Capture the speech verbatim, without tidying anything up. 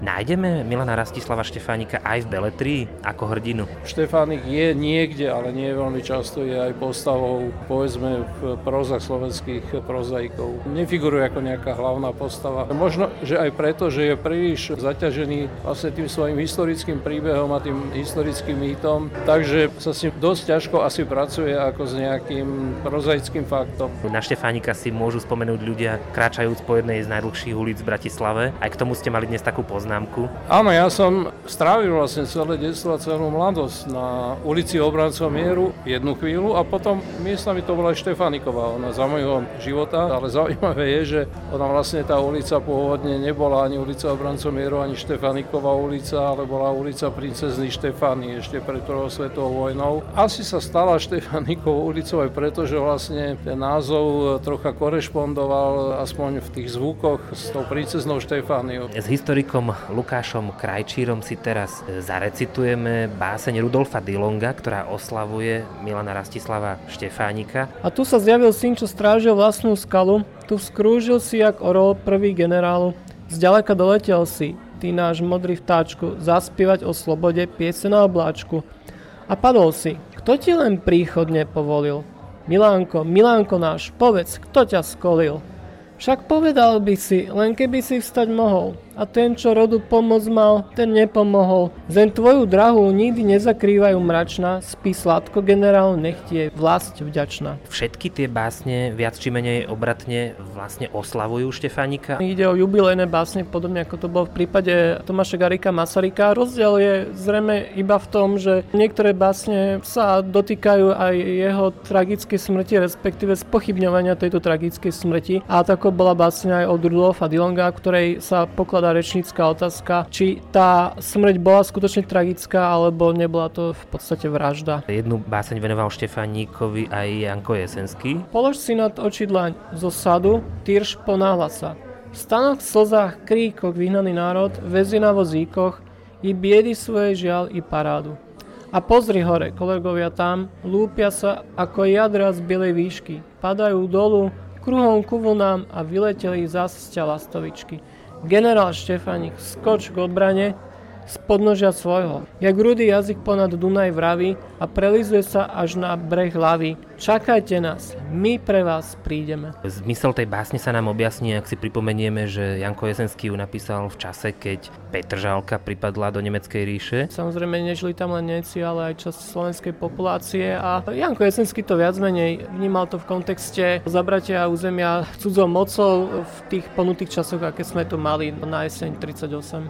Nájdeme Milana Rastislava Štefánika aj v beletrii ako hrdinu? Štefánik je niekde, ale nie veľmi často je aj postavou, povedzme, v prózach slovenských prozaikov. Nefiguruje ako nejaká hlavná postava. Možno, že aj preto, že je príliš zaťažený vlastne tým svojim historickým príbehom a tým historickým mýtom, takže sa s ním dosť ťažko asi pracuje ako s nejakým prozaickým faktom. Na Štefánika si môžu spomenúť ľudia kráčajúc po jednej z najdlhších ulic v Bratislave. Aj k tomu ste mali dnes takú poznámku. Áno, ja som strávil vlastne celé detstvo a celú mladosť na ulici Obrancov mieru jednu chvíľu a potom miestami to bola Štefániková, ona za môjho života, ale zaujímavé je, že ona vlastne tá ulica pôvodne nebola ani ulica Obrancov mieru, ani Štefániková ulica, ale bola ulica princezny Štefány ešte pred prvou svetovou vojnou. Asi sa stala Štefánikovou ulicou aj preto, že vlastne ten názov trocha korešpondoval aspoň v tých zvukoch s tou princeznou Štefániou. S historikom Lukášom Krajčírom si teraz zarecitujeme báseň Rudolfa Dillonga, ktorá oslavuje Milana Rastislava Štefánika. A tu sa zjavil syn, čo strážil vlastnú skalu, tu skrúžil si jak orol prvý generálu. Zďaleka doletel si, ty náš modrý vtáčku, zaspievať o slobode piese na obláčku. A padol si, kto ti len príchod nepovolil? Milánko, Milánko náš, povedz, kto ťa skolil? Však povedal by si, len keby si vstať mohol. A ten, čo rodu pomoc mal, ten nepomohol. Zem tvoju drahu nikdy nezakrývajú mračná, spí sladko generál, nech ti je vlast vďačná. Všetky tie básne viac či menej obratne vlastne oslavujú Štefánika. Ide o jubilejné básne, podobne ako to bolo v prípade Tomáša Garrigua Masaryka. Rozdiel je zrejme iba v tom, že niektoré básne sa dotýkajú aj jeho tragickej smrti, respektíve spochybňovania tejto tragickej smrti. A tako bola básne aj od Rudolfa Dillonga, ktorej sa pokladá rečnícka otázka, či tá smrť bola skutočne tragická, alebo nebola to v podstate vražda. Jednu báseň venoval Štefáníkovi aj Janko Jesenský. Polož si nad očidlaň zo sadu, tyrš ponáhľa sa. V stanoch, slzách, kríkoch vyhnaný národ vezie na vozíkoch i biedy svoje žiaľ i parádu. A pozri hore, kolegovia tam, lúpia sa ako jadra z bielej výšky, padajú dolu, kruhom ku vlnám a vyleteli zas z ťa lastovičky. Generál Štefánik, skoč k obrane z podnožia svojho. Jak rudý jazyk ponad Dunaj vraví a prelizuje sa až na breh hlavy. Čakajte nás, my pre vás prídeme. Zmysel tej básne sa nám objasní, ak si pripomenieme, že Janko Jesenský ju napísal v čase, keď Petržalka pripadla do Nemeckej ríše. Samozrejme, nežili tam len Nemci, ale aj časť slovenskej populácie a Janko Jesenský to viac menej vnímal to v kontexte zabratia územia cudzou mocou v tých ponutých časoch, aké sme tu mali na jeseň tridsaťosem.